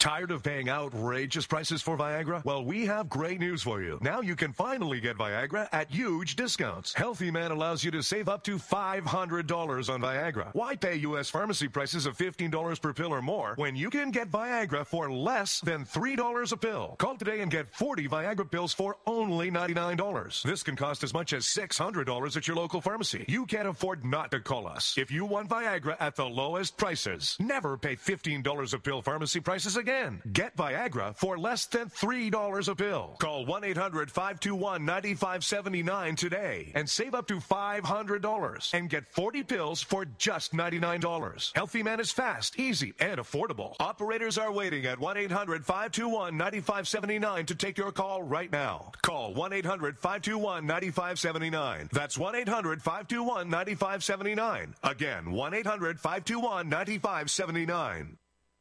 Tired of paying outrageous prices for Viagra? Well, we have great news for you. Now you can finally get Viagra at huge discounts. Healthy Man allows you to save up to $500 on Viagra. Why pay U.S. pharmacy prices of $15 per pill or more when you can get Viagra for less than $3 a pill? Call today and get 40 Viagra pills for only $99. This can cost as much as $600 at your local pharmacy. You can't afford not to call us. If you want Viagra at the lowest prices, never pay $15 a pill pharmacy prices again. Get Viagra for less than $3 a pill. Call 1-800-521-9579 today and save up to $500 and get 40 pills for just $99. Healthy Man is fast, easy, and affordable. Operators are waiting at 1-800-521-9579 to take your call right now. Call 1-800-521-9579. That's 1-800-521-9579. Again, 1-800-521-9579.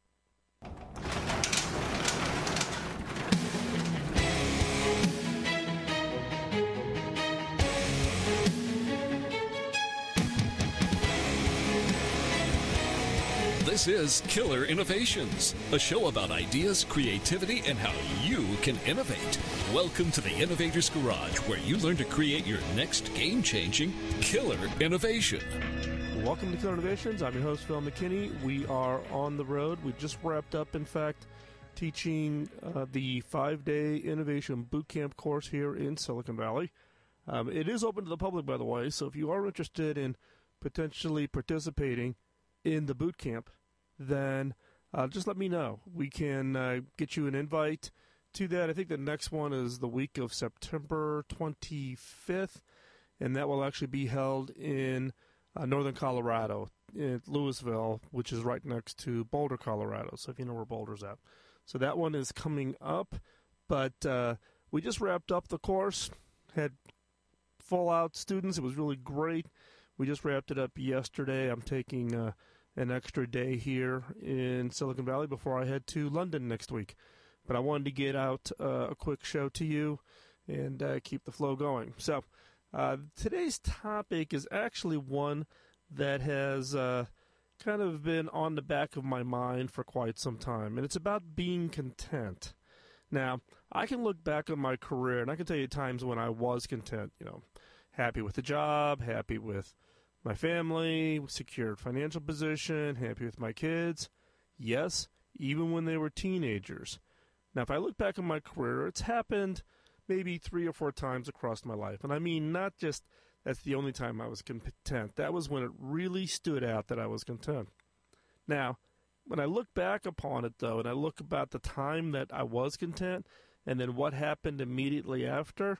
This is Killer Innovations, a show about ideas, creativity, and how you can innovate. Welcome to the Innovator's Garage, where you learn to create your next game-changing killer innovation. Welcome to Killer Innovations. I'm your host, Phil McKinney. We are on the road. We just wrapped up, in fact, teaching the 5-day Innovation Bootcamp course here in Silicon Valley. It is open to the public, by the way, so if you are interested in potentially participating in the boot camp, then just let me know. We can get you an invite to that. I think the next one is the week of September 25th, and that will actually be held in northern Colorado, in Louisville, which is right next to Boulder, Colorado, so if you know where Boulder's at. So that one is coming up, but we just wrapped up the course, had full-out students. It was really great. We just wrapped it up yesterday. I'm taking an extra day here in Silicon Valley before I head to London next week. But I wanted to get out a quick show to you and keep the flow going. So today's topic is actually one that has kind of been on the back of my mind for quite some time, and it's about being content. Now, I can look back on my career, and I can tell you times when I was content, happy with the job, happy with my family, secured financial position, happy with my kids. Yes, even when they were teenagers. Now, if I look back on my career, it's happened maybe 3 or 4 times across my life. And I mean, not just that's the only time I was content. That was when it really stood out that I was content. Now, when I look back upon it, though, and I look about the time that I was content and then what happened immediately after,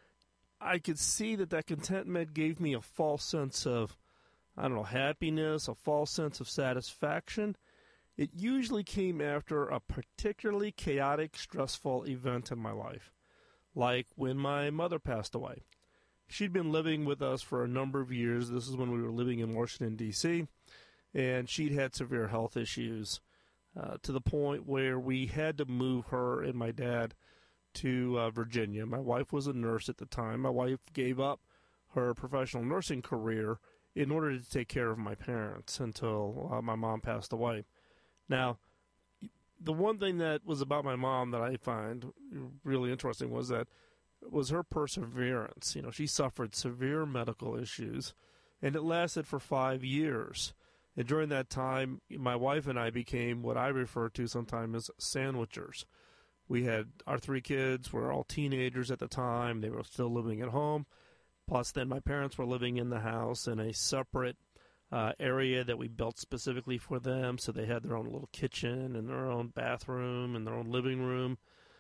I could see that contentment gave me a false sense of, happiness, a false sense of satisfaction. It usually came after a particularly chaotic, stressful event in my life, like when my mother passed away. She'd been living with us for a number of years. This is when we were living in Washington, D.C., and she'd had severe health issues to the point where we had to move her and my dad to Virginia. My wife was a nurse at the time. My wife gave up her professional nursing career in order to take care of my parents until my mom passed away. Now, the one thing that was about my mom that I find really interesting was her perseverance. She suffered severe medical issues, and it lasted for 5 years. And during that time, my wife and I became what I refer to sometimes as sandwichers. We had our 3 kids, were all teenagers at the time. They were still living at home. Plus, then my parents were living in the house in a separate area that we built specifically for them. So they had their own little kitchen and their own bathroom and their own living room,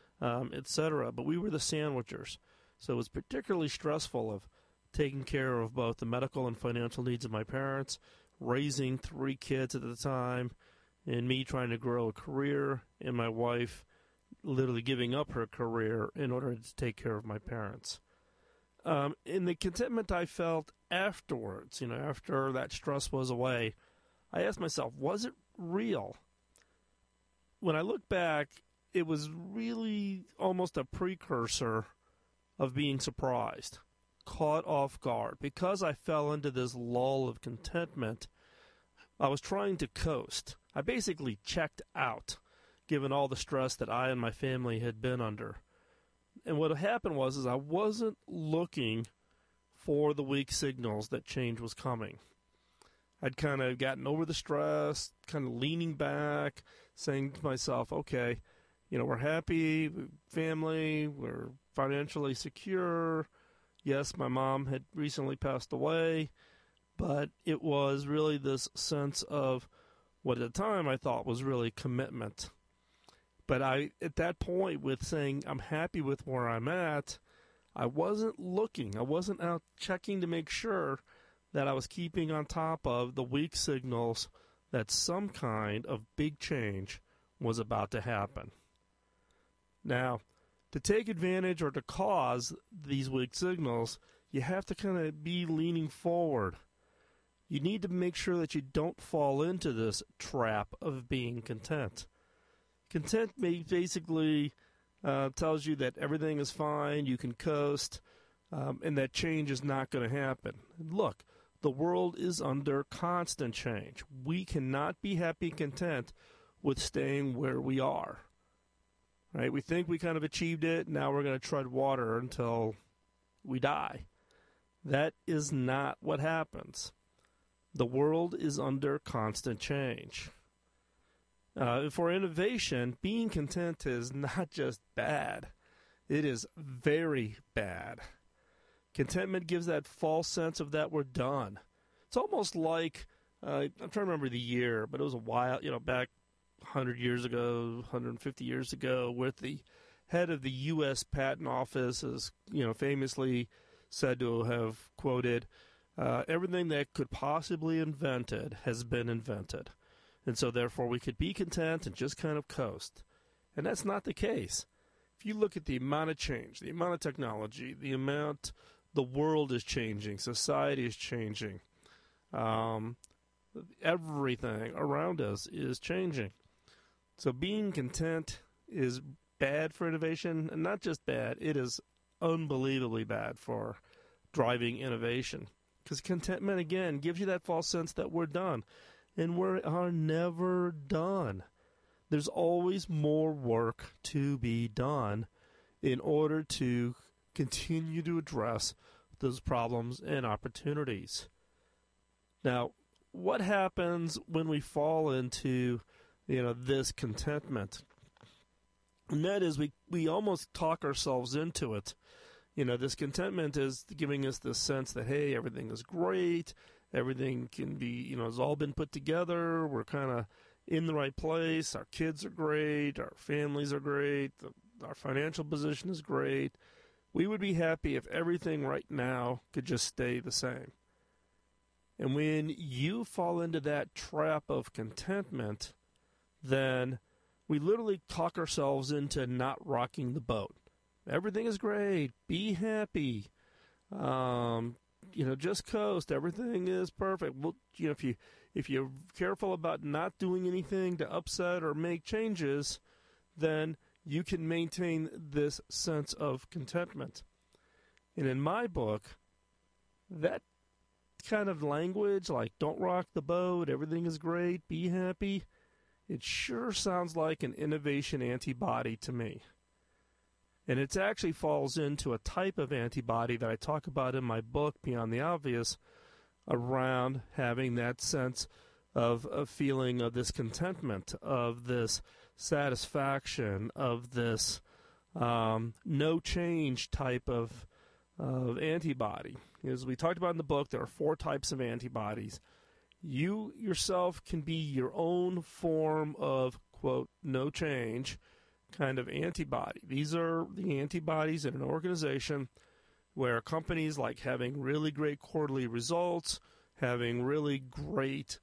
etc. But we were the sandwichers. So it was particularly stressful of taking care of both the medical and financial needs of my parents, raising 3 kids at the time, and me trying to grow a career, and my wife literally giving up her career in order to take care of my parents. In the contentment I felt afterwards, after that stress was away, I asked myself, was it real? When I look back, it was really almost a precursor of being surprised, caught off guard. Because I fell into this lull of contentment, I was trying to coast. I basically checked out. given all the stress that I and my family had been under. And what happened was I wasn't looking for the weak signals that change was coming. I'd kind of gotten over the stress, kind of leaning back, saying to myself, okay, we're happy, family, we're financially secure. Yes, my mom had recently passed away, but it was really this sense of what at the time I thought was really commitment. But at that point, with saying I'm happy with where I'm at, I wasn't looking. I wasn't out checking to make sure that I was keeping on top of the weak signals that some kind of big change was about to happen. Now, to take advantage or to cause these weak signals, you have to kind of be leaning forward. You need to make sure that you don't fall into this trap of being content. Content basically tells you that everything is fine, you can coast, and that change is not going to happen. Look, the world is under constant change. We cannot be happy and content with staying where we are. Right? We think we kind of achieved it, now we're going to tread water until we die. That is not what happens. The world is under constant change. For innovation, being content is not just bad. It is very bad. Contentment gives that false sense of that we're done. It's almost like, I'm trying to remember the year, but it was a while, back 100 years ago, 150 years ago, with the head of the U.S. Patent Office is, famously said to have quoted, everything that could possibly invented has been invented. And so therefore we could be content and just kind of coast. And that's not the case. If you look at the amount of change, the amount of technology, the amount the world is changing, society is changing, everything around us is changing. So being content is bad for innovation, and not just bad, it is unbelievably bad for driving innovation. Because contentment, again, gives you that false sense that we're done. And we are never done. There's always more work to be done in order to continue to address those problems and opportunities. Now, what happens when we fall into, this contentment? And that is we almost talk ourselves into it. This contentment is giving us this sense that, hey, everything is great, everything can be, has all been put together, we're kind of in the right place, our kids are great, our families are great, our financial position is great. We would be happy if everything right now could just stay the same. And when you fall into that trap of contentment, then we literally talk ourselves into not rocking the boat. Everything is great. Be happy. Just coast. Everything is perfect. Well, if you're careful about not doing anything to upset or make changes, then you can maintain this sense of contentment. And in my book, that kind of language, like don't rock the boat, everything is great, be happy, it sure sounds like an innovation antibody to me. And it actually falls into a type of antibody that I talk about in my book, Beyond the Obvious, around having that sense of a feeling of this contentment, of this satisfaction, of this no change type of antibody. As we talked about in the book, there are 4 types of antibodies. You yourself can be your own form of, quote, no change kind of antibody. These are the antibodies in an organization where companies like having really great quarterly results, having really great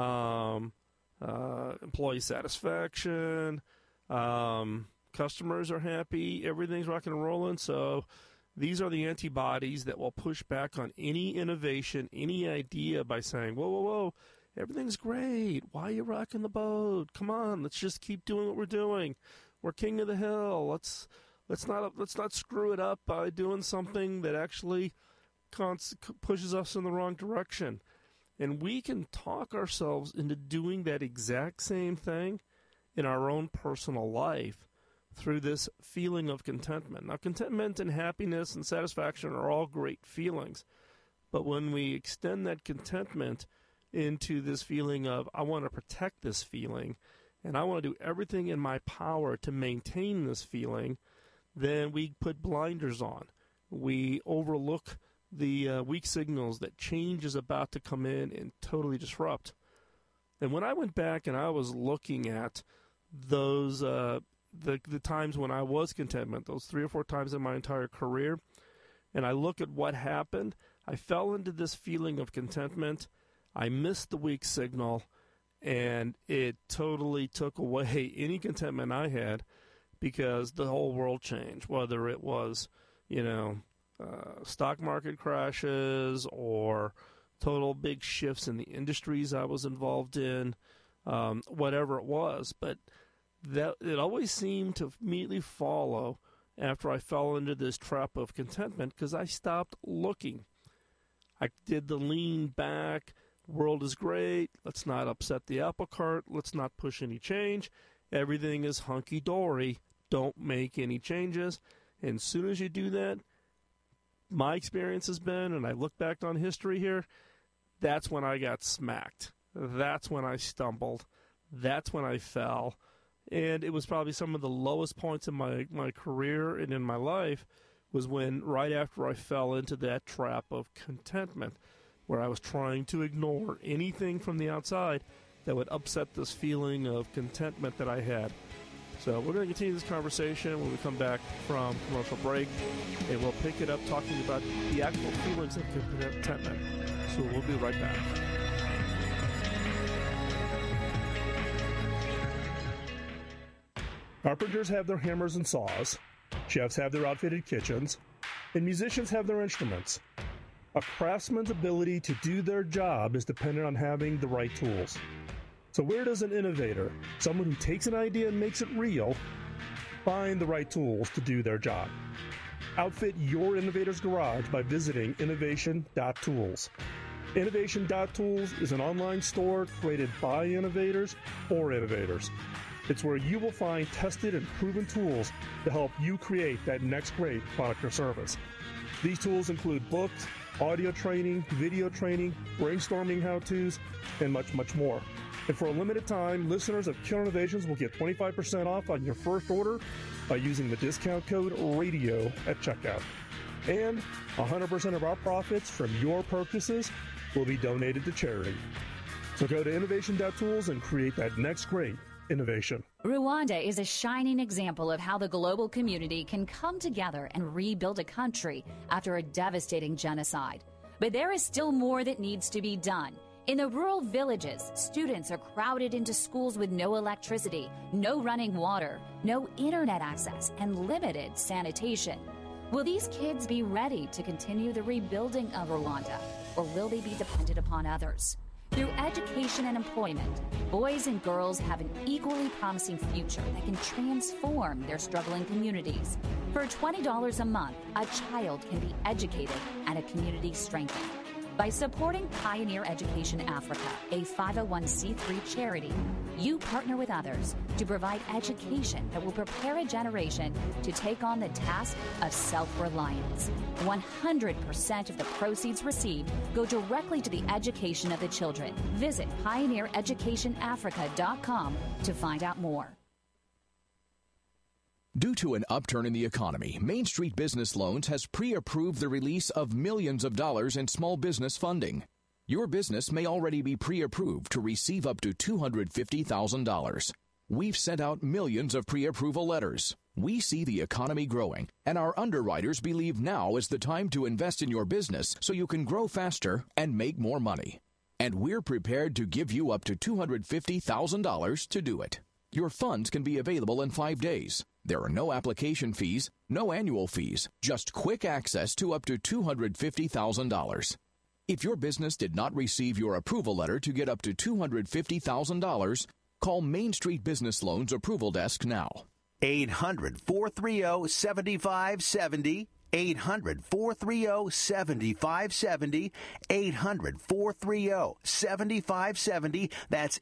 employee satisfaction, customers are happy, everything's rocking and rolling. So these are the antibodies that will push back on any innovation, any idea by saying, whoa, everything's great. Why are you rocking the boat? Come on, let's just keep doing what we're doing. We're king of the hill. Let's not screw it up by doing something that actually pushes us in the wrong direction. And we can talk ourselves into doing that exact same thing in our own personal life through this feeling of contentment. Now, contentment and happiness and satisfaction are all great feelings, but when we extend that contentment into this feeling of, I want to protect this feeling, and I want to do everything in my power to maintain this feeling, then we put blinders on. We overlook the weak signals that change is about to come in and totally disrupt. And when I went back and I was looking at those the times when I was contentment, those 3 or 4 times in my entire career, and I look at what happened, I fell into this feeling of contentment. I missed the weak signal, and it totally took away any contentment I had, because the whole world changed, whether it was, stock market crashes or total big shifts in the industries I was involved in, whatever it was. But that it always seemed to immediately follow after I fell into this trap of contentment, because I stopped looking. I did the lean back, world is great, let's not upset the apple cart, let's not push any change, everything is hunky-dory, don't make any changes. And as soon as you do that, my experience has been, and I look back on history here, that's when I got smacked. That's when I stumbled. That's when I fell. And it was probably some of the lowest points in my career and in my life was when, right after I fell into that trap of contentment, where I was trying to ignore anything from the outside that would upset this feeling of contentment that I had. So we're going to continue this conversation when we come back from commercial break, and we'll pick it up talking about the actual feelings of contentment. So we'll be right back. Carpenters have their hammers and saws, chefs have their outfitted kitchens, and musicians have their instruments. A craftsman's ability to do their job is dependent on having the right tools. So where does an innovator, someone who takes an idea and makes it real, find the right tools to do their job? Outfit your innovator's garage by visiting innovation.tools. Innovation.tools is an online store created by innovators for innovators. It's where you will find tested and proven tools to help you create that next great product or service. These tools include books, audio training, video training, brainstorming how-tos, and much, much more. And for a limited time, listeners of Killer Innovations will get 25% off on your first order by using the discount code RADIO at checkout. And 100% of our profits from your purchases will be donated to charity. So go to innovation.tools and create that next great innovation. Rwanda is a shining example of how the global community can come together and rebuild a country after a devastating genocide. But there is still more that needs to be done. In the rural villages, students are crowded into schools with no electricity, no running water, no internet access, and limited sanitation. Will these kids be ready to continue the rebuilding of Rwanda, or will they be dependent upon others? Through education and employment, boys and girls have an equally promising future that can transform their struggling communities. For $20 a month, a child can be educated and a community strengthened. By supporting Pioneer Education Africa, a 501c3 charity, you partner with others to provide education that will prepare a generation to take on the task of self-reliance. 100% of the proceeds received go directly to the education of the children. Visit pioneereducationafrica.com to find out more. Due to an upturn in the economy, Main Street Business Loans has pre-approved the release of millions of dollars in small business funding. Your business may already be pre-approved to receive up to $250,000. We've sent out millions of pre-approval letters. We see the economy growing, and our underwriters believe now is the time to invest in your business so you can grow faster and make more money. And we're prepared to give you up to $250,000 to do it. Your funds can be available in 5 days. There are no application fees, no annual fees, just quick access to up to $250,000. If your business did not receive your approval letter to get up to $250,000, call Main Street Business Loans Approval Desk now. 800-430-7570. 800-430-7570. 800-430-7570. That's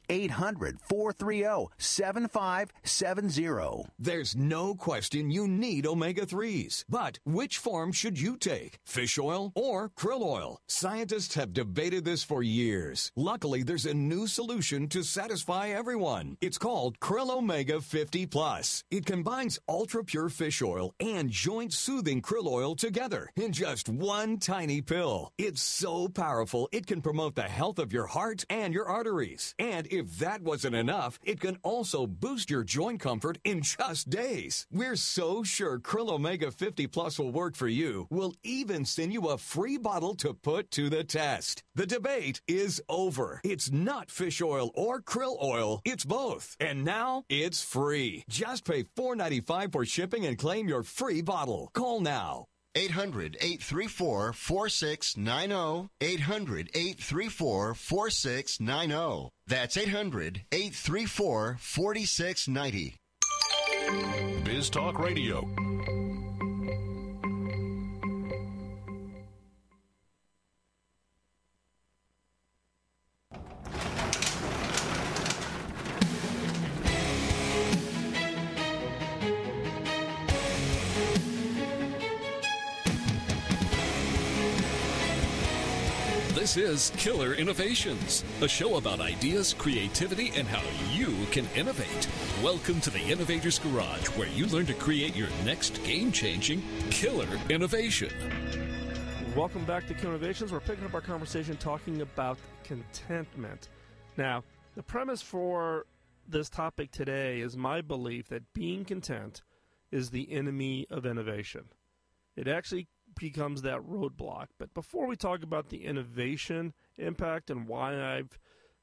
800-430-7570. There's no question you need omega-3s. But which form should you take? Fish oil or krill oil? Scientists have debated this for years. Luckily, there's a new solution to satisfy everyone. It's called Krill Omega 50 Plus. It combines ultra-pure fish oil and joint-soothing krill oil together in just one tiny pill. It's so powerful, it can promote the health of your heart and your arteries. And if that wasn't enough, it can also boost your joint comfort in just days. We're so sure Krill Omega 50 Plus will work for you. We'll even send you a free bottle to put to the test. The debate is over. It's not fish oil or krill oil. It's both. And now it's free. Just pay $4.95 for shipping and claim your free bottle. Call now. 800-834-4690. 800-834-4690. That's 800-834-4690. Biz Talk Radio. This is Killer Innovations, a show about ideas, creativity, and how you can innovate. Welcome to the Innovator's Garage, where you learn to create your next game-changing killer innovation. Welcome back to Killer Innovations. We're picking up our conversation talking about contentment. Now, the premise for this topic today is my belief that being content is the enemy of innovation. It actually becomes that roadblock. But before we talk about the innovation impact and why I've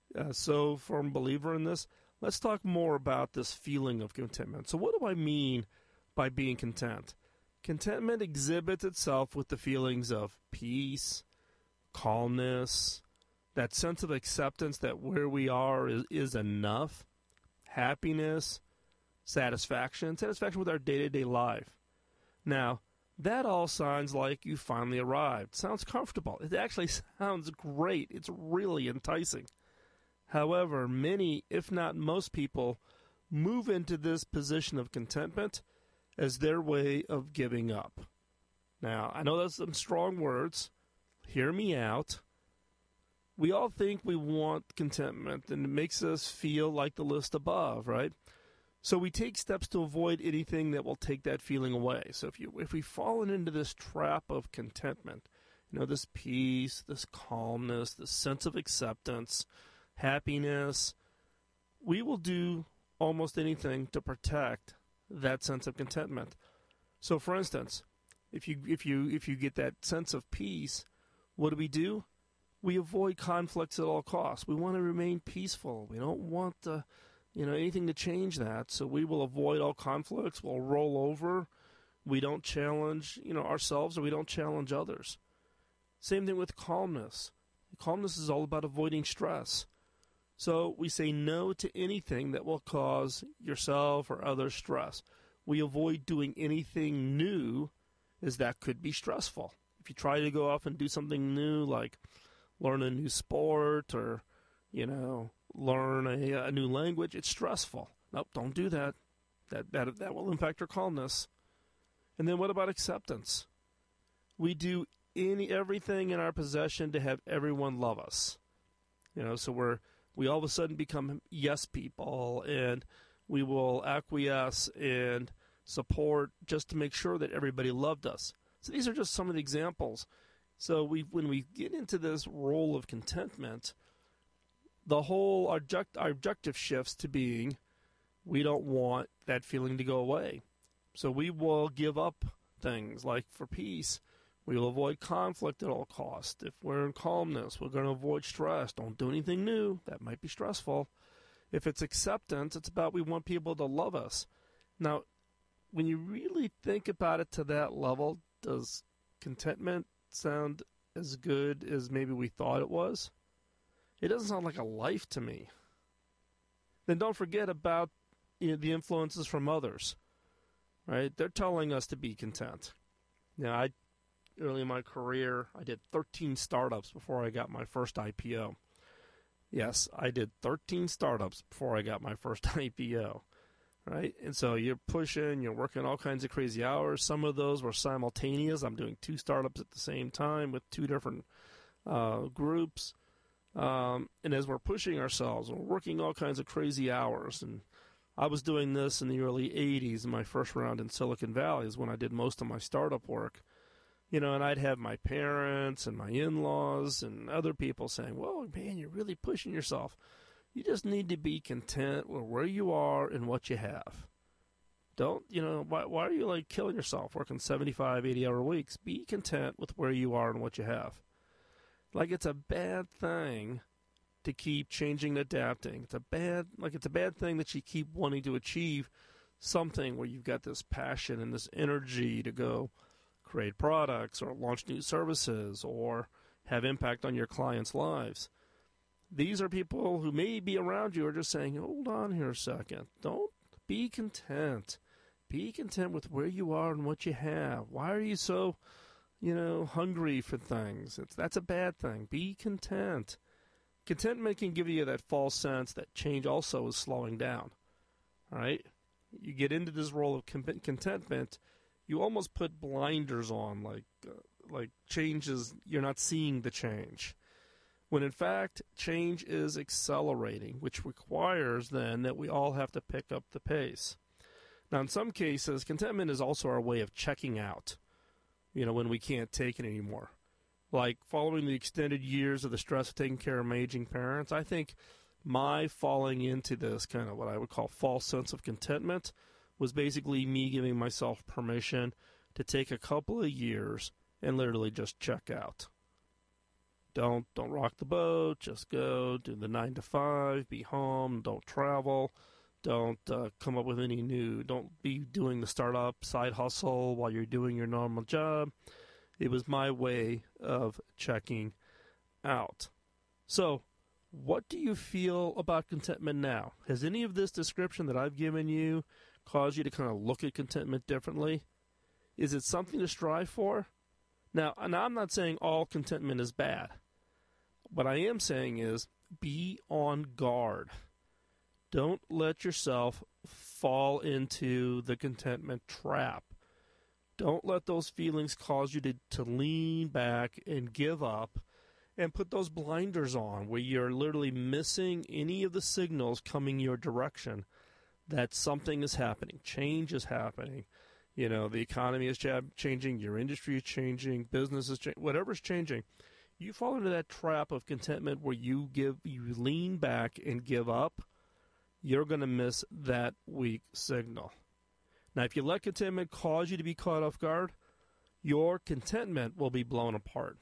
so firm believer in this, let's talk more about this feeling of contentment. So what do I mean by being content? Contentment exhibits itself with the feelings of peace, calmness, that sense of acceptance that where we are is enough, happiness, satisfaction with our day-to-day life. Now, that all sounds like you finally arrived. Sounds comfortable. It actually sounds great. It's really enticing. However, many, if not most people, move into this position of contentment as their way of giving up. Now, I know that's some strong words. Hear me out. We all think we want contentment, and it makes us feel like the list above, right? So we take steps to avoid anything that will take that feeling away. So if we've fallen into this trap of contentment, this peace, this calmness, this sense of acceptance, happiness, we will do almost anything to protect that sense of contentment. So for instance, if you get that sense of peace, what do? We avoid conflicts at all costs. We want to remain peaceful. We don't want anything to change that. So we will avoid all conflicts. We'll roll over. We don't challenge, ourselves, or we don't challenge others. Same thing with calmness. Calmness is all about avoiding stress. So we say no to anything that will cause yourself or others stress. We avoid doing anything new, as that could be stressful. If you try to go off and do something new, like learn a new sport or, learn a new language, it's stressful. Nope, don't do that. That will impact your calmness. And then what about acceptance? We do everything in our possession to have everyone love us. So we all of a sudden become yes people, and we will acquiesce and support just to make sure that everybody loved us. So these are just some of the examples. So when we get into this role of contentment, the whole our objective shifts to being, we don't want that feeling to go away. So we will give up things like, for peace, we will avoid conflict at all costs. If we're in calmness, we're going to avoid stress. Don't do anything new. That might be stressful. If it's acceptance, it's about we want people to love us. Now, when you really think about it to that level, does contentment sound as good as maybe we thought it was? It doesn't sound like a life to me. Then don't forget about the influences from others, right? They're telling us to be content. Now, early in my career, I did 13 startups before I got my first IPO. Yes, I did 13 startups before I got my first IPO, right? And so you're pushing, you're working all kinds of crazy hours. Some of those were simultaneous. I'm doing 2 startups at the same time with 2 different groups. And as we're pushing ourselves, we're working all kinds of crazy hours. And I was doing this in the early 80s. My first round in Silicon Valley is when I did most of my startup work. You know, and I'd have my parents and my in-laws and other people saying, well, man, you're really pushing yourself. You just need to be content with where you are and what you have. Don't, why are you like killing yourself working 75, 80-hour weeks? Be content with where you are and what you have. Like it's a bad thing to keep changing and adapting. It's a bad thing that you keep wanting to achieve something where you've got this passion and this energy to go create products or launch new services or have impact on your clients' lives. These are people who may be around you are just saying, hold on here a second. Don't be content. Be content with where you are and what you have. Why are you so, hungry for things? That's a bad thing. Be content. Contentment can give you that false sense that change also is slowing down. All right? You get into this role of contentment, you almost put blinders on, like changes, you're not seeing the change. When in fact, change is accelerating, which requires then that we all have to pick up the pace. Now, in some cases, contentment is also our way of checking out, when we can't take it anymore. Like following the extended years of the stress of taking care of my aging parents, I think my falling into this kind of what I would call false sense of contentment was basically me giving myself permission to take a couple of years and literally just check out. Don't rock the boat. Just go do the 9 to 5. Be home. Don't travel. Don't come up with any new. Don't be doing the startup side hustle while you're doing your normal job. It was my way of checking out. So, what do you feel about contentment now? Has any of this description that I've given you cause you to kind of look at contentment differently? Is it something to strive for? Now, I'm not saying all contentment is bad. What I am saying is be on guard. Don't let yourself fall into the contentment trap. Don't let those feelings cause you to lean back and give up and put those blinders on where you're literally missing any of the signals coming your direction that something is happening, change is happening. The economy is changing, your industry is changing, business is changing, whatever's changing. You fall into that trap of contentment where you lean back and give up, you're going to miss that weak signal. Now, if you let contentment cause you to be caught off guard, your contentment will be blown apart.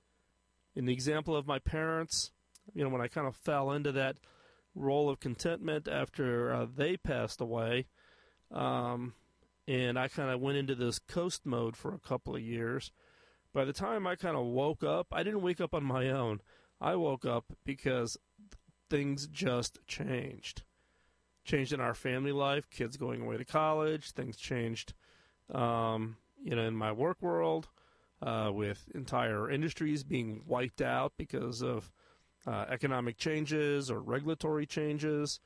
In the example of my parents, when I kind of fell into that role of contentment after they passed away, and I kind of went into this coast mode for a couple of years. By the time I kind of woke up, I didn't wake up on my own. I woke up because things just changed. Changed in our family life, kids going away to college, things changed, in my work world, with entire industries being wiped out because of economic changes or regulatory changes,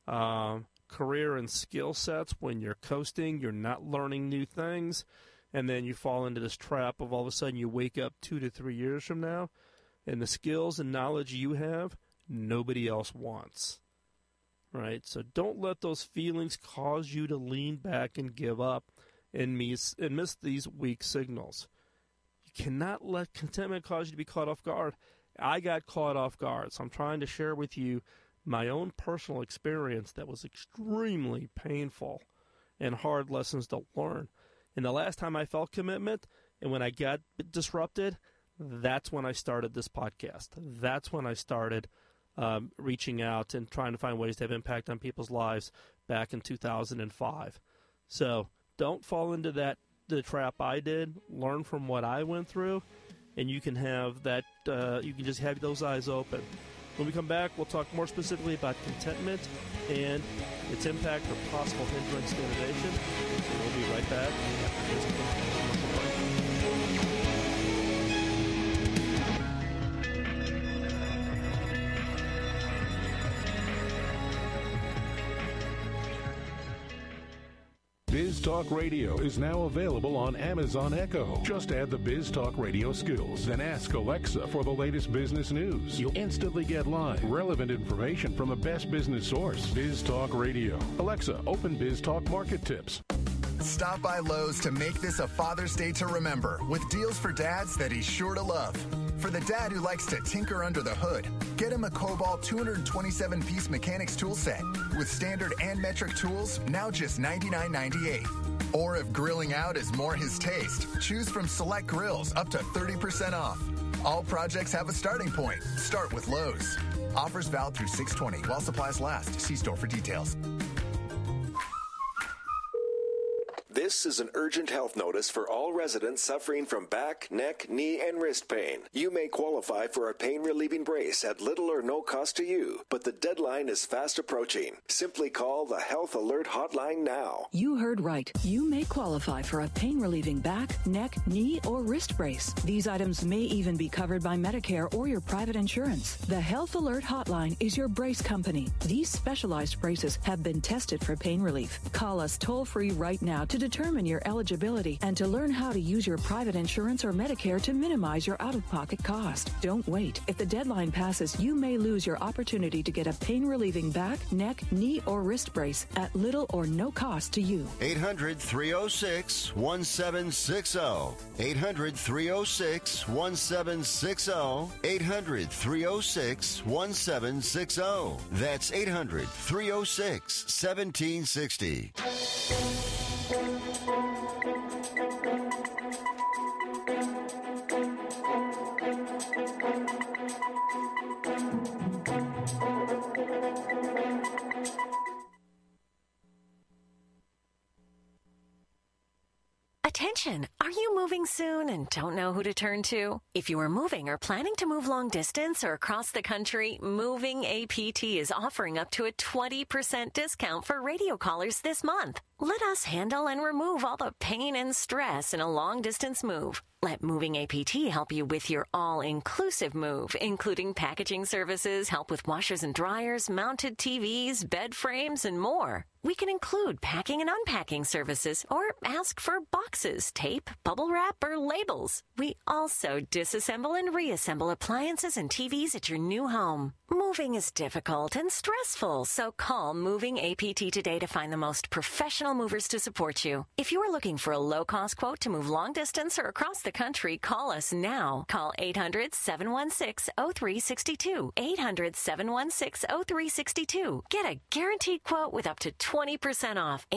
career and skill sets. When you're coasting, you're not learning new things, and then you fall into this trap of all of a sudden you wake up 2 to 3 years from now, and the skills and knowledge you have, nobody else wants. Right? So don't let those feelings cause you to lean back and give up and miss these weak signals. You cannot let contentment cause you to be caught off guard. I got caught off guard, so I'm trying to share with you my own personal experience that was extremely painful and hard lessons to learn. And the last time I felt commitment and when I got disrupted, that's when I started this podcast. That's when I started reaching out and trying to find ways to have impact on people's lives back in 2005. So don't fall into the trap I did. Learn from what I went through, and you can have that. You can just have those eyes open. When we come back, we'll talk more specifically about contentment and its impact or possible hindrance to innovation. And we'll be right back after this commercial break. Biz Talk Radio is now available on Amazon Echo. Just add the Biz Talk Radio skills, then ask Alexa for the latest business news. You'll instantly get live, relevant information from the best business source. Biz Talk Radio. Alexa, open Biz Talk Market Tips. Stop by Lowe's to make this a Father's Day to remember with deals for dads that he's sure to love. For the dad who likes to tinker under the hood, get him a Cobalt 227-piece mechanics tool set with standard and metric tools, now just $99.98. Or if grilling out is more his taste, choose from select grills up to 30% off. All projects have a starting point. Start with Lowe's. Offers valid through 6/20 while supplies last. See store for details. This is an urgent health notice for all residents suffering from back, neck, knee, and wrist pain. You may qualify for a pain-relieving brace at little or no cost to you, but the deadline is fast approaching. Simply call the Health Alert Hotline now. You heard right. You may qualify for a pain-relieving back, neck, knee, or wrist brace. These items may even be covered by Medicare or your private insurance. The Health Alert Hotline is your brace company. These specialized braces have been tested for pain relief. Call us toll-free right now to determine your eligibility and to learn how to use your private insurance or Medicare to minimize your out-of-pocket cost. Don't wait. If the deadline passes, you may lose your opportunity to get a pain-relieving back, neck, knee, or wrist brace at little or no cost to you. 800-306-1760. 800-306-1760. 800-306-1760. That's 800-306-1760. Attention! Are you moving soon and don't know who to turn to? If you are moving or planning to move long distance or across the country, Moving APT is offering up to a 20% discount for radio callers this month. Let us handle and remove all the pain and stress in a long distance move. Let Moving APT help you with your all-inclusive move, including packaging services, help with washers and dryers, mounted TVs, bed frames, and more. We can include packing and unpacking services or ask for boxes, tape, bubble wrap, or labels. We also disassemble and reassemble appliances and TVs at your new home. Moving is difficult and stressful, so call Moving APT today to find the most professional movers to support you. If you're looking for a low-cost quote to move long distance or across the country, call us now. Call 800-716-0362. 800-716-0362. Get a guaranteed quote with up to 20% off.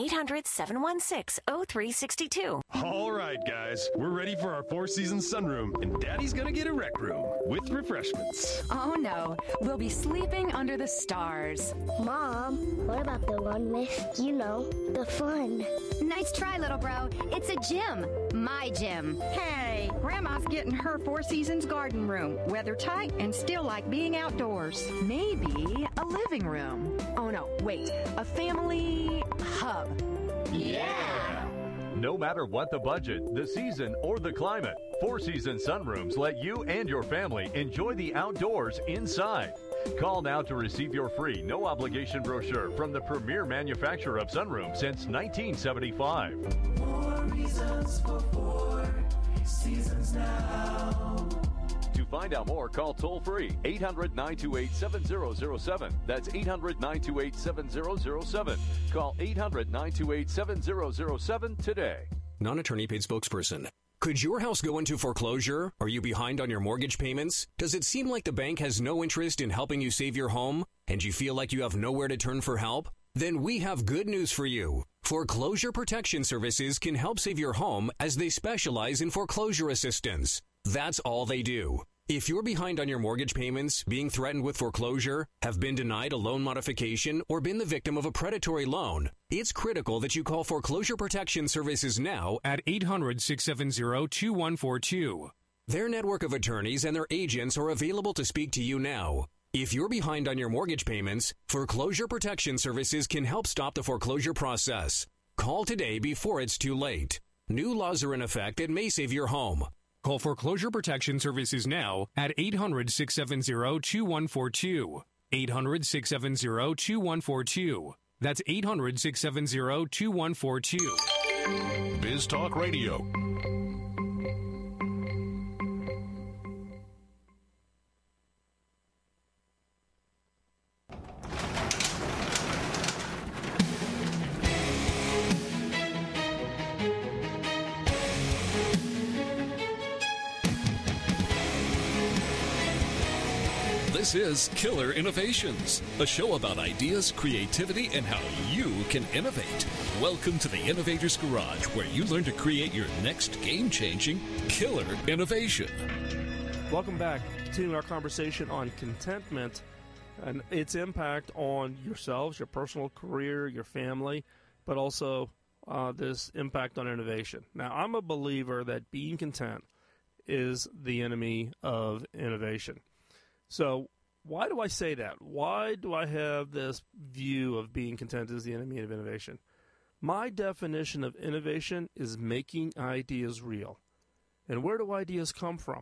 800-716-0362. All right, guys. We're ready for our Four Seasons sunroom, and Daddy's gonna get a rec room with refreshments. Oh, no. We'll be sleeping under the stars. Mom, what about the one with, the fun? Nice try, little bro. It's a gym. My gym. Hey, Grandma's getting her Four Seasons garden room. Weather tight and still like being outdoors. Maybe a living room. Oh, no. Wait. A family hub. Yeah! No matter what the budget, the season, or the climate, Four Seasons sunrooms let you and your family enjoy the outdoors inside. Call now to receive your free, no-obligation brochure from the premier manufacturer of sunrooms since 1975. More reasons for Four Seasons now. To find out more, call toll-free 800-928-7007. That's 800-928-7007. Call 800-928-7007 today. Non-attorney paid spokesperson. Could your house go into foreclosure? Are you behind on your mortgage payments? Does it seem like the bank has no interest in helping you save your home? And you feel like you have nowhere to turn for help? Then we have good news for you. Foreclosure Protection Services can help save your home as they specialize in foreclosure assistance. That's all they do. If you're behind on your mortgage payments, being threatened with foreclosure, have been denied a loan modification, or been the victim of a predatory loan, it's critical that you call Foreclosure Protection Services now at 800-670-2142. Their network of attorneys and their agents are available to speak to you now. If you're behind on your mortgage payments, Foreclosure Protection Services can help stop the foreclosure process. Call today before it's too late. New laws are in effect that may save your home. Call Foreclosure Protection Services now at 800-670-2142. 800-670-2142. That's 800-670-2142. Biz Talk Radio. This is Killer Innovations, a show about ideas, creativity, and how you can innovate. Welcome to the Innovator's Garage, where you learn to create your next game-changing killer innovation. Welcome back. Continuing our conversation on contentment and its impact on yourselves, your personal career, your family, but also this impact on innovation. Now, I'm a believer that being content is the enemy of innovation. So why do I say that? Why do I have this view of being content as the enemy of innovation? My definition of innovation is making ideas real. And where do ideas come from?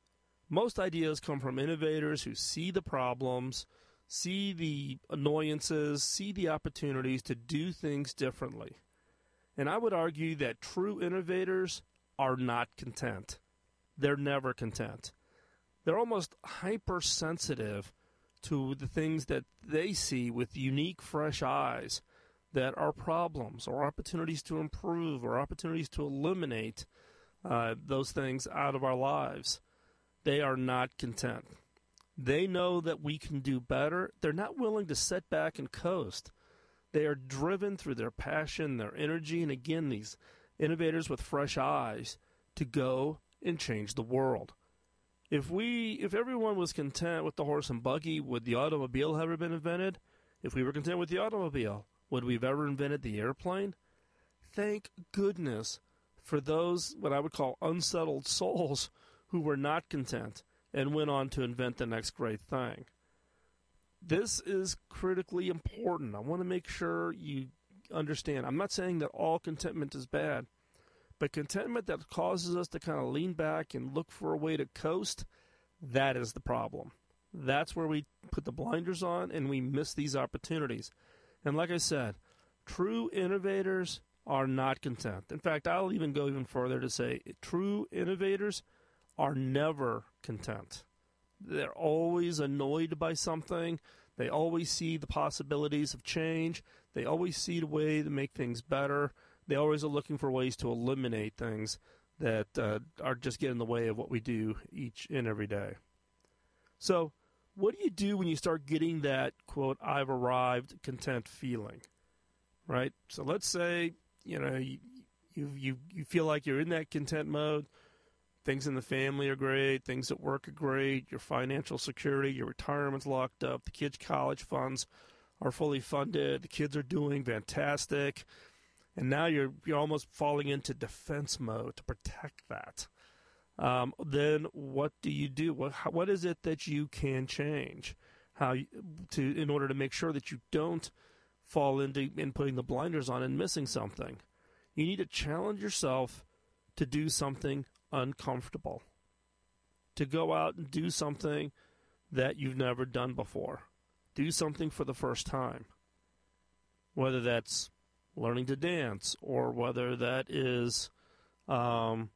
Most ideas come from innovators who see the problems, see the annoyances, see the opportunities to do things differently. And I would argue that true innovators are not content. They're never content. They're almost hypersensitive to the things that they see with unique, fresh eyes that are problems or opportunities to improve or opportunities to eliminate those things out of our lives. They are not content. They know that we can do better. They're not willing to sit back and coast. They are driven through their passion, their energy, and again, these innovators with fresh eyes to go and change the world. If everyone was content with the horse and buggy, would the automobile have ever been invented? If we were content with the automobile, would we have ever invented the airplane? Thank goodness for those, what I would call unsettled souls, who were not content and went on to invent the next great thing. This is critically important. I want to make sure you understand. I'm not saying that all contentment is bad. But contentment that causes us to kind of lean back and look for a way to coast, that is the problem. That's where we put the blinders on and we miss these opportunities. And like I said, true innovators are not content. In fact, I'll even go even further to say true innovators are never content. They're always annoyed by something. They always see the possibilities of change. They always see the way to make things better. They always are looking for ways to eliminate things that are just getting in the way of what we do each and every day. So what do you do when you start getting that, quote, I've arrived content feeling, right? So let's say, you feel like you're in that content mode. Things in the family are great. Things at work are great. Your financial security, your retirement's locked up. The kids' college funds are fully funded. The kids are doing fantastic. And now you're almost falling into defense mode to protect that. Then what do you do? What is it that you can change? In order to make sure that you don't fall into putting the blinders on and missing something? You need to challenge yourself to do something uncomfortable, to go out and do something that you've never done before. Do something for the first time, whether that's learning to dance, or whether that is, going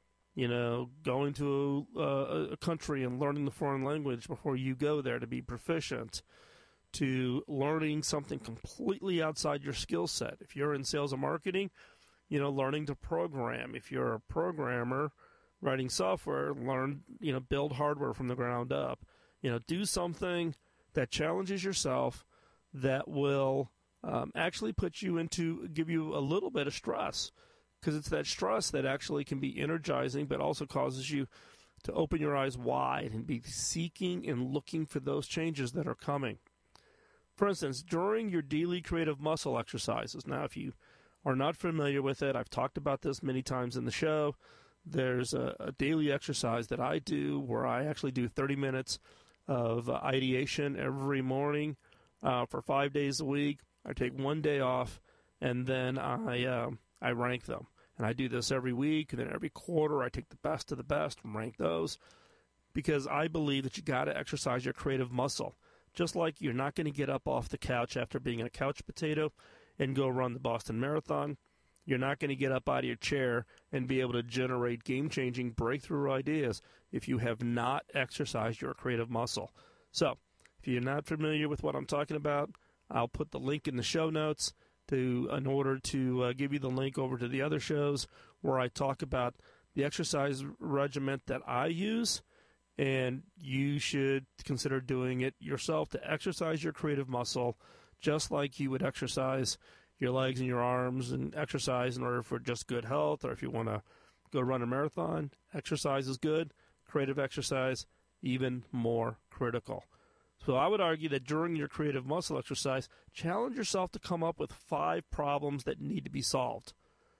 to a country and learning the foreign language before you go there to be proficient, to learning something completely outside your skill set. If you're in sales and marketing, learning to program. If you're a programmer writing software, build hardware from the ground up. Do something that challenges yourself that will actually give you a little bit of stress, because it's that stress that actually can be energizing, but also causes you to open your eyes wide and be seeking and looking for those changes that are coming. For instance, during your daily creative muscle exercises, now if you are not familiar with it, I've talked about this many times in the show. There's a daily exercise that I do where I actually do 30 minutes of ideation every morning for 5 days a week. I take one day off, and then I rank them. And I do this every week, and then every quarter I take the best of the best and rank those, because I believe that you got to exercise your creative muscle. Just like you're not going to get up off the couch after being a couch potato and go run the Boston Marathon. You're not going to get up out of your chair and be able to generate game-changing breakthrough ideas if you have not exercised your creative muscle. So, if you're not familiar with what I'm talking about, I'll put the link in the show notes in order to give you the link over to the other shows where I talk about the exercise regimen that I use, and you should consider doing it yourself to exercise your creative muscle just like you would exercise your legs and your arms and exercise in order for just good health, or if you want to go run a marathon. Exercise is good. Creative exercise, even more critical. So I would argue that during your creative muscle exercise, challenge yourself to come up with 5 problems that need to be solved.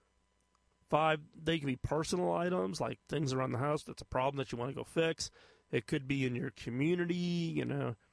5, they can be personal items, like things around the house that's a problem that you want to go fix. It could be in your community.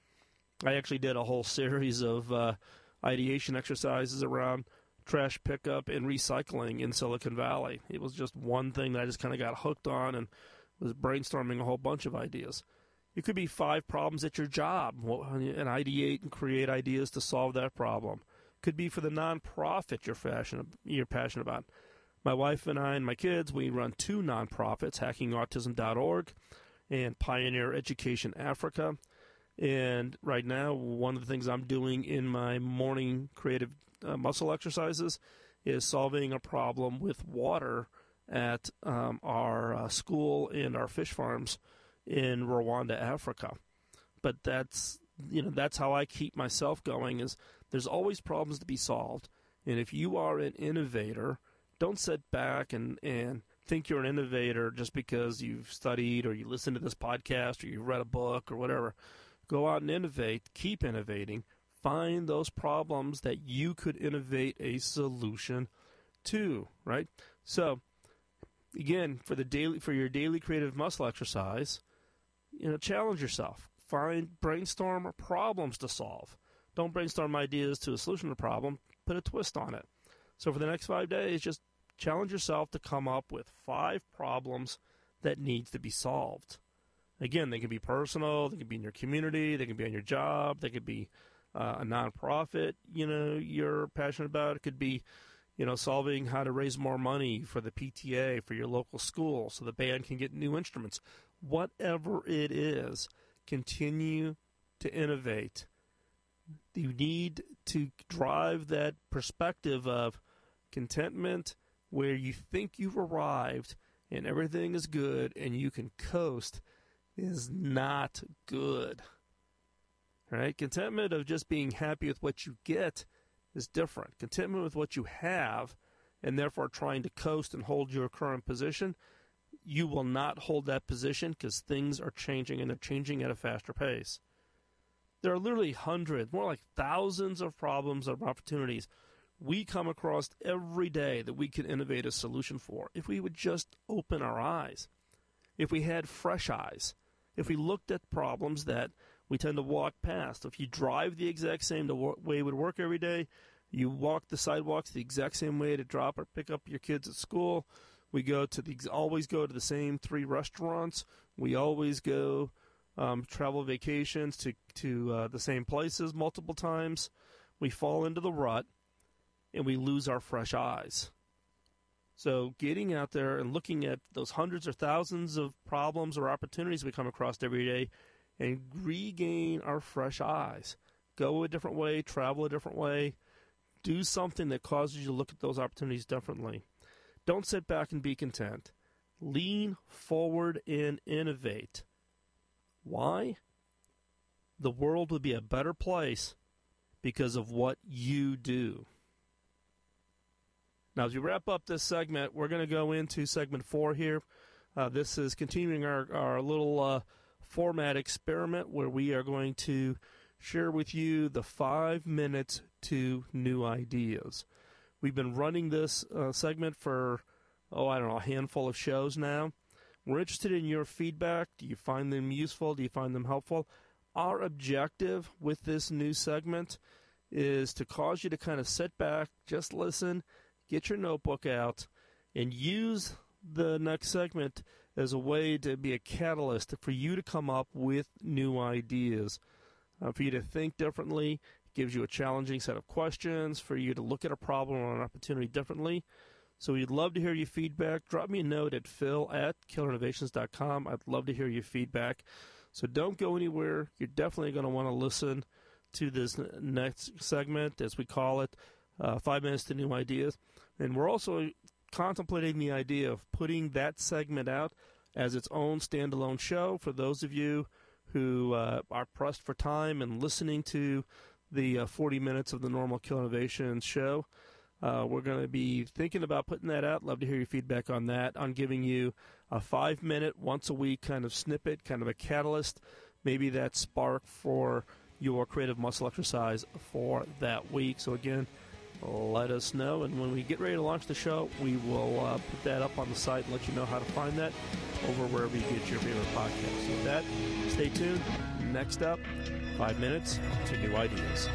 I actually did a whole series of ideation exercises around trash pickup and recycling in Silicon Valley. It was just one thing that I just kind of got hooked on and was brainstorming a whole bunch of ideas. It could be 5 problems at your job, and ideate and create ideas to solve that problem. Could be for the nonprofit you're passionate about. My wife and I and my kids, we run 2 nonprofits, hackingautism.org and Pioneer Education Africa. And right now, one of the things I'm doing in my morning creative muscle exercises is solving a problem with water at our school and our fish farms in Rwanda, Africa. But that's how I keep myself going, is there's always problems to be solved. And if you are an innovator, don't sit back and think you're an innovator just because you've studied or you listened to this podcast or you read a book or whatever. Go out and innovate. Keep innovating. Find those problems that you could innovate a solution to, right? So, again, for your daily creative muscle exercise, challenge yourself. Brainstorm problems to solve. Don't brainstorm ideas to a solution to a problem. Put a twist on it. So for the next 5 days, just challenge yourself to come up with 5 problems that needs to be solved. Again, they can be personal, they can be in your community, they can be on your job, they could be a nonprofit, you're passionate about. It could be, solving how to raise more money for the PTA, for your local school, so the band can get new instruments. Whatever it is, continue to innovate. You need to drive that perspective of contentment where you think you've arrived and everything is good and you can coast is not good. Right? Contentment of just being happy with what you get is different. Contentment with what you have and therefore trying to coast and hold your current position, you will not hold that position because things are changing, and they're changing at a faster pace. There are literally hundreds, more like thousands of problems or opportunities we come across every day that we can innovate a solution for if we would just open our eyes, if we had fresh eyes, if we looked at problems that we tend to walk past. If you drive the exact same way it would work every day, you walk the sidewalks the exact same way to drop or pick up your kids at school. We always go to the same 3 restaurants. We always go travel vacations to the same places multiple times. We fall into the rut, and we lose our fresh eyes. So getting out there and looking at those hundreds or thousands of problems or opportunities we come across every day and regain our fresh eyes. Go a different way, travel a different way, do something that causes you to look at those opportunities differently. Don't sit back and be content. Lean forward and innovate. Why? The world would be a better place because of what you do. Now, as we wrap up this segment, we're going to go into segment 4 here. This is continuing our little format experiment where we are going to share with you the 5 minutes to new ideas. We've been running this segment for, a handful of shows now. We're interested in your feedback. Do you find them useful? Do you find them helpful? Our objective with this new segment is to cause you to kind of sit back, just listen, get your notebook out, and use the next segment as a way to be a catalyst for you to come up with new ideas, for you to think differently. It gives you a challenging set of questions, for you to look at a problem or an opportunity differently. So we'd love to hear your feedback. Drop me a note at phil@killerinnovations.com. I'd love to hear your feedback. So don't go anywhere. You're definitely going to want to listen to this next segment, as we call it, 5 Minutes to New Ideas. And we're also contemplating the idea of putting that segment out as its own standalone show for those of you who are pressed for time and listening to the 40 minutes of the normal Kill Innovations show. We're going to be thinking about putting that out. Love to hear your feedback on that, on giving you a 5-minute, once-a-week kind of snippet, kind of a catalyst, maybe that spark for your creative muscle exercise for that week. So, again, let us know. And when we get ready to launch the show, we will put that up on the site and let you know how to find that over wherever you get your favorite podcast. So with that, stay tuned. Next up, 5 Minutes to New Ideas.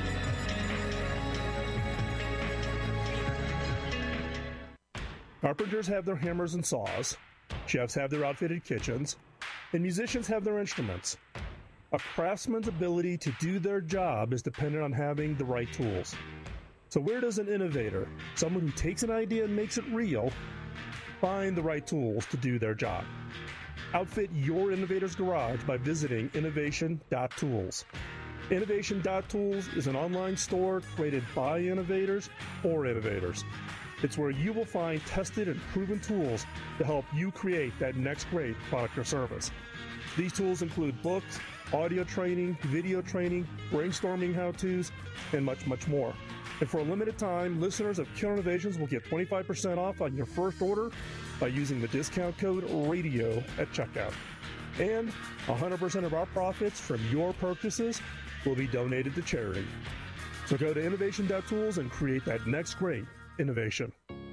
Carpenters have their hammers and saws, chefs have their outfitted kitchens, and musicians have their instruments. A craftsman's ability to do their job is dependent on having the right tools. So where does an innovator, someone who takes an idea and makes it real, find the right tools to do their job? Outfit your innovator's garage by visiting innovation.tools. Innovation.tools is an online store created by innovators for innovators. It's where you will find tested and proven tools to help you create that next great product or service. These tools include books, audio training, video training, brainstorming how-tos, and much, much more. And for a limited time, listeners of Killer Innovations will get 25% off on your first order by using the discount code RADIO at checkout. And 100% of our profits from your purchases will be donated to charity. So go to innovation.tools and create that next great innovation.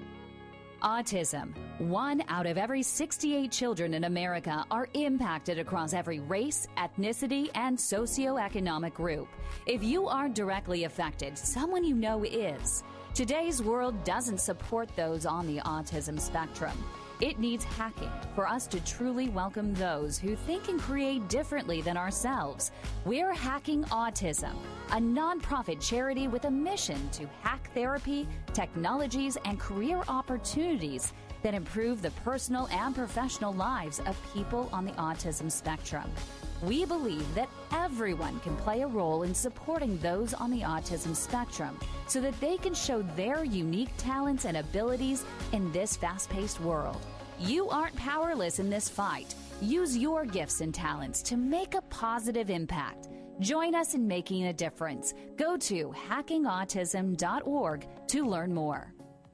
Autism. 1 out of every 68 children in America are impacted across every race, ethnicity, and socioeconomic group. If you aren't directly affected, someone you know is. Today's world doesn't support those on the autism spectrum. It needs hacking for us to truly welcome those who think and create differently than ourselves. We're Hacking Autism, a nonprofit charity with a mission to hack therapy, technologies, and career opportunities that improve the personal and professional lives of people on the autism spectrum. We believe that everyone can play a role in supporting those on the autism spectrum so that they can show their unique talents and abilities in this fast-paced world. You aren't powerless in this fight. Use your gifts and talents to make a positive impact. Join us in making a difference. Go to hackingautism.org to learn more.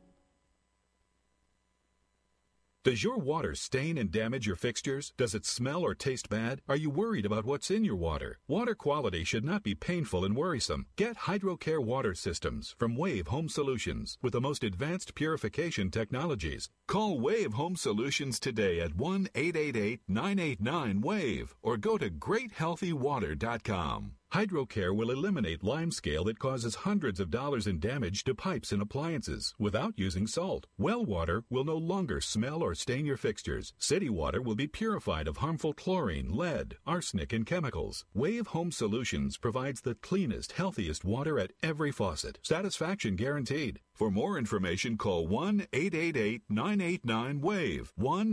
Does your water stain and damage your fixtures? Does it smell or taste bad? Are you worried about what's in your water? Water quality should not be painful and worrisome. Get HydroCare water systems from Wave Home Solutions with the most advanced purification technologies. Call Wave Home Solutions today at 1-888-989-WAVE or go to greathealthywater.com. HydroCare will eliminate limescale that causes hundreds of dollars in damage to pipes and appliances without using salt. Well water will no longer smell or stain your fixtures. City water will be purified of harmful chlorine, lead, arsenic, and chemicals. Wave Home Solutions provides the cleanest, healthiest water at every faucet. Satisfaction guaranteed. For more information, call 1-888-989-WAVE,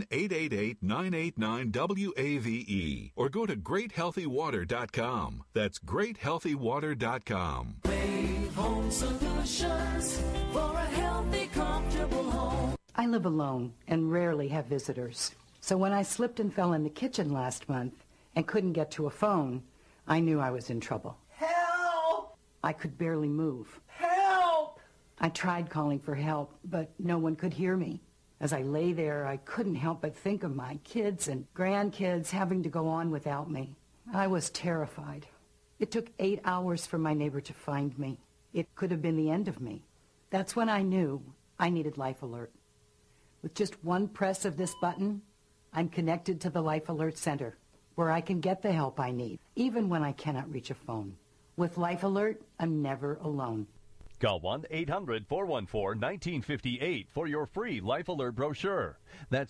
1-888-989-WAVE, or go to greathealthywater.com. That's greathealthywater.com. Wave Home Solutions for a healthy, comfortable home. I live alone and rarely have visitors. So when I slipped and fell in the kitchen last month and couldn't get to a phone, I knew I was in trouble. Help! I could barely move. Help! I tried calling for help, but no one could hear me. As I lay there, I couldn't help but think of my kids and grandkids having to go on without me. I was terrified. It took 8 hours for my neighbor to find me. It could have been the end of me. That's when I knew I needed Life Alert. With just one press of this button, I'm connected to the Life Alert Center, where I can get the help I need, even when I cannot reach a phone. With Life Alert, I'm never alone. Call 1-800-414-1958 for your free Life Alert brochure. That's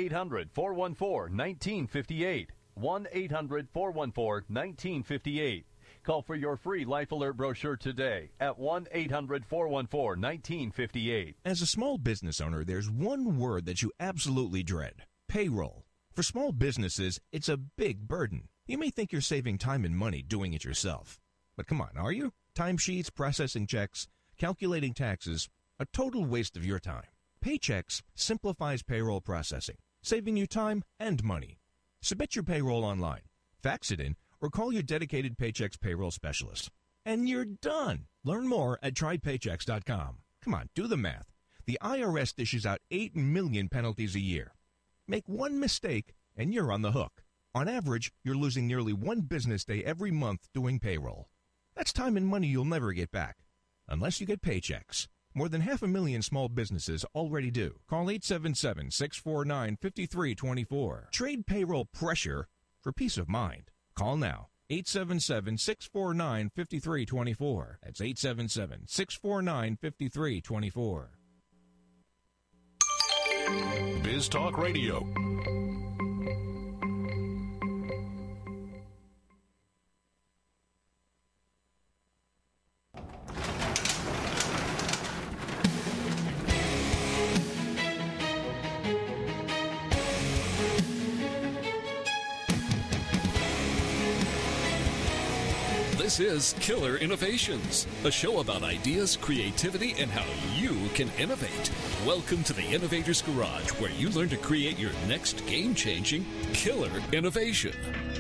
1-800-414-1958. 1-800-414-1958. Call for your free Life Alert brochure today at 1-800-414-1958. As a small business owner, there's one word that you absolutely dread: payroll. For small businesses, it's a big burden. You may think you're saving time and money doing it yourself. But come on, are you? Timesheets, processing checks, calculating taxes, a total waste of your time. Paychex simplifies payroll processing, saving you time and money. Submit your payroll online, fax it in, or call your dedicated Paychex payroll specialist. And you're done. Learn more at trypaychex.com. Come on, do the math. The IRS dishes out 8 million penalties a year. Make one mistake, and you're on the hook. On average, you're losing nearly one business day every month doing payroll. That's time and money you'll never get back, unless you get Paychex. More than 500,000 small businesses already do. Call 877-649-5324. Trade payroll pressure for peace of mind. Call now. 877-649-5324. That's 877-649-5324. Biz Talk Radio. This is Killer Innovations, a show about ideas, creativity, and how you can innovate. Welcome to the Innovator's Garage, where you learn to create your next game-changing killer innovation.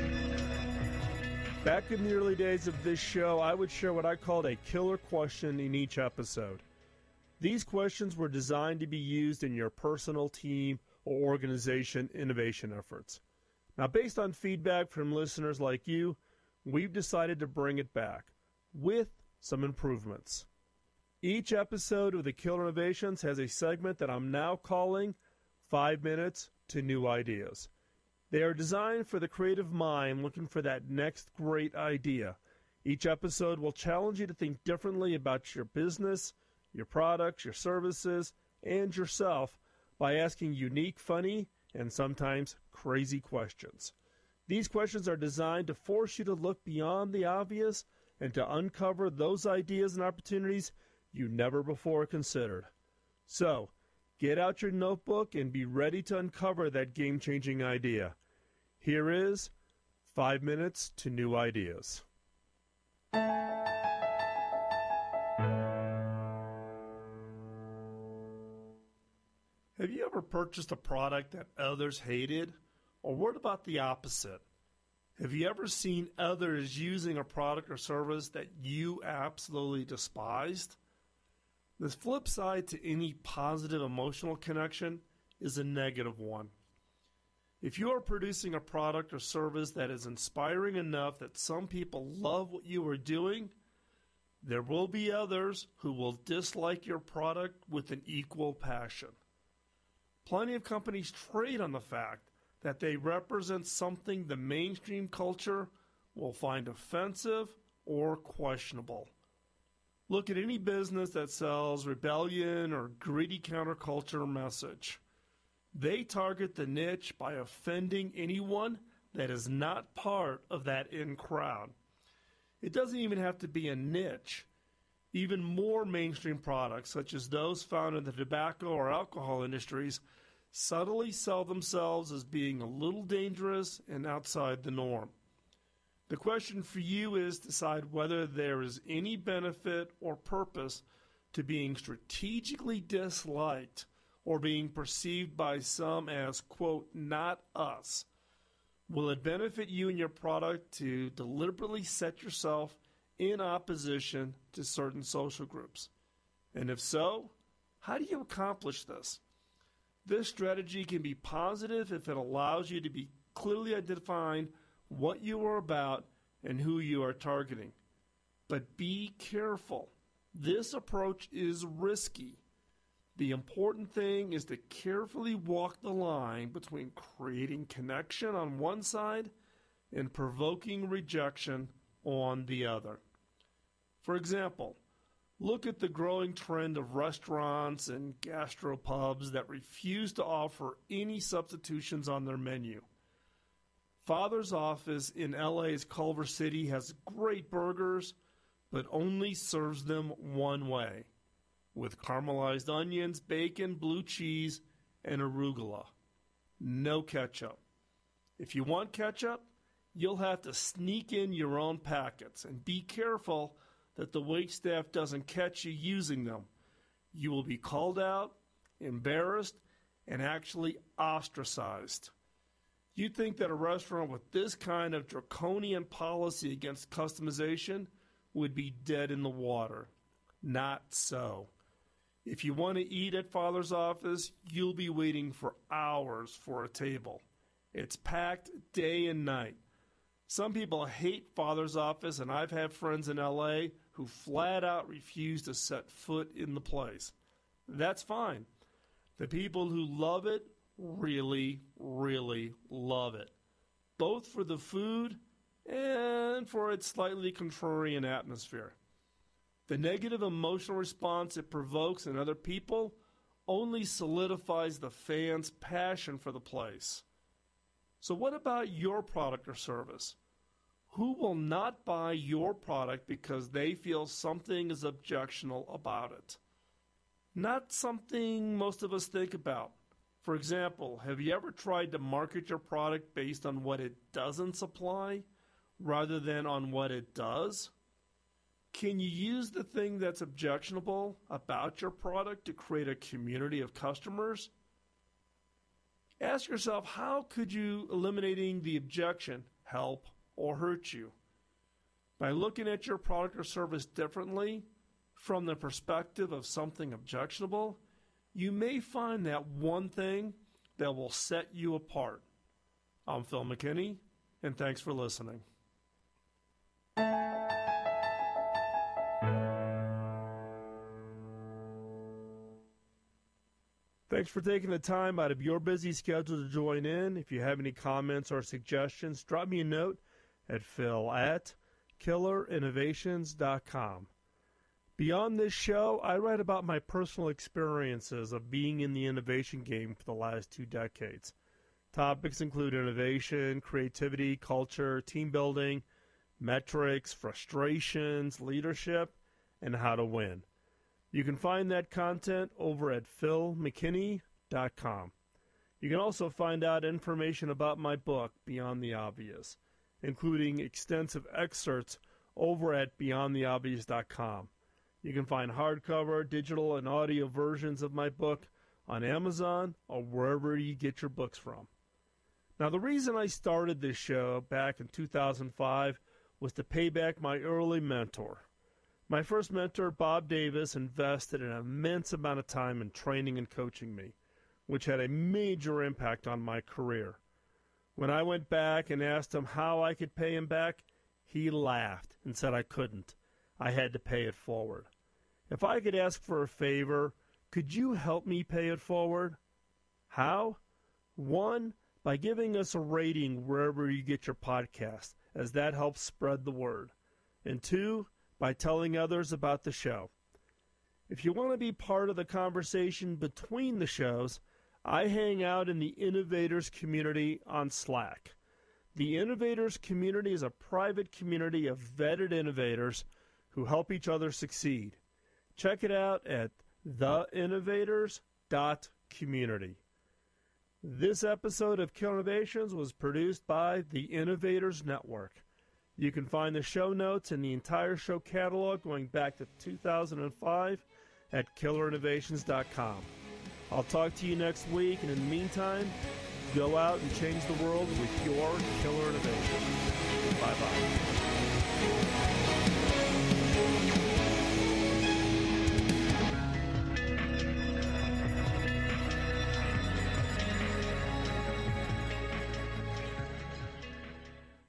Back in the early days of this show, I would share what I called a killer question in each episode. These questions were designed to be used in your personal, team, or organization innovation efforts. Now, based on feedback from listeners like you, we've decided to bring it back with some improvements. Each episode of the Killer Innovations has a segment that I'm now calling 5 Minutes to New Ideas. They are designed for the creative mind looking for that next great idea. Each episode will challenge you to think differently about your business, your products, your services, and yourself by asking unique, funny, and sometimes crazy questions. These questions are designed to force you to look beyond the obvious and to uncover those ideas and opportunities you never before considered. So, get out your notebook and be ready to uncover that game-changing idea. Here is 5 Minutes to New Ideas. Have you ever purchased a product that others hated? Or what about the opposite? Have you ever seen others using a product or service that you absolutely despised? The flip side to any positive emotional connection is a negative one. If you are producing a product or service that is inspiring enough that some people love what you are doing, there will be others who will dislike your product with an equal passion. Plenty of companies trade on the fact that they represent something the mainstream culture will find offensive or questionable. Look at any business that sells rebellion or gritty counterculture message. They target the niche by offending anyone that is not part of that in crowd. It doesn't even have to be a niche. Even more mainstream products, such as those found in the tobacco or alcohol industries, subtly sell themselves as being a little dangerous and outside the norm. The question for you is to decide whether there is any benefit or purpose to being strategically disliked or being perceived by some as, quote, not us. Will it benefit you and your product to deliberately set yourself in opposition to certain social groups? And if so, how do you accomplish this? This strategy can be positive if it allows you to be clearly identifying what you are about and who you are targeting. But be careful. This approach is risky. The important thing is to carefully walk the line between creating connection on one side and provoking rejection on the other. For example, Look at the growing trend of restaurants and gastropubs that refuse to offer any substitutions on their menu. Father's Office in LA's Culver City has great burgers, but only serves them one way, with caramelized onions, bacon, blue cheese, and arugula. No ketchup. If you want ketchup, you'll have to sneak in your own packets, and be careful that the waitstaff doesn't catch you using them. You will be called out, embarrassed, and actually ostracized. You'd think that a restaurant with this kind of draconian policy against customization would be dead in the water. Not so. If you want to eat at Father's Office, you'll be waiting for hours for a table. It's packed day and night. Some people hate Father's Office, and I've had friends in LA who flat out refuse to set foot in the place. That's fine. The people who love it really, really love it, both for the food and for its slightly contrarian atmosphere. The negative emotional response it provokes in other people only solidifies the fans' passion for the place. So what about your product or service? Who will not buy your product because they feel something is objectionable about it? Not something most of us think about. For example, have you ever tried to market your product based on what it doesn't supply rather than on what it does? Can you use the thing that's objectionable about your product to create a community of customers? Ask yourself, how could you eliminating the objection help or hurt you? By looking at your product or service differently from the perspective of something objectionable, you may find that one thing that will set you apart. I'm Phil McKinney, and thanks for listening. Thanks for taking the time out of your busy schedule to join in. If you have any comments or suggestions, drop me a note at phil@killerinnovations.com. Beyond this show, I write about my personal experiences of being in the innovation game for the last 2 decades. Topics include innovation, creativity, culture, team building, metrics, frustrations, leadership, and how to win. You can find that content over at philmckinney.com. You can also find out information about my book, Beyond the Obvious, including extensive excerpts over at beyondtheobvious.com. You can find hardcover, digital, and audio versions of my book on Amazon or wherever you get your books from. Now, the reason I started this show back in 2005 was to pay back my early mentor. My first mentor, Bob Davis, invested an immense amount of time in training and coaching me, which had a major impact on my career. When I went back and asked him how I could pay him back, he laughed and said I couldn't. I had to pay it forward. If I could ask for a favor, could you help me pay it forward? How? 1, by giving us a rating wherever you get your podcast, as that helps spread the word. And 2, by telling others about the show. If you want to be part of the conversation between the shows, I hang out in the Innovators community on Slack. The Innovators community is a private community of vetted innovators who help each other succeed. Check it out at theinnovators.community. This episode of Killer Innovations was produced by the Innovators Network. You can find the show notes and the entire show catalog going back to 2005 at killerinnovations.com. I'll talk to you next week, and in the meantime, go out and change the world with your killer innovation. Bye-bye.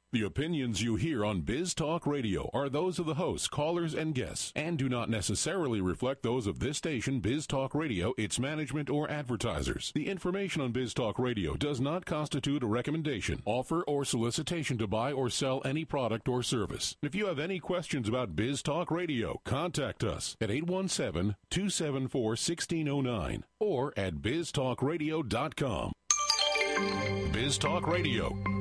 The opinions you hear on Biz Talk Radio are those of the hosts, callers, and guests, and do not necessarily reflect those of this station, Biz Talk Radio, its management, or advertisers. The information on Biz Talk Radio does not constitute a recommendation, offer, or solicitation to buy or sell any product or service. If you have any questions about Biz Talk Radio, contact us at 817-274-1609 or at biztalkradio.com. Biz Talk Radio.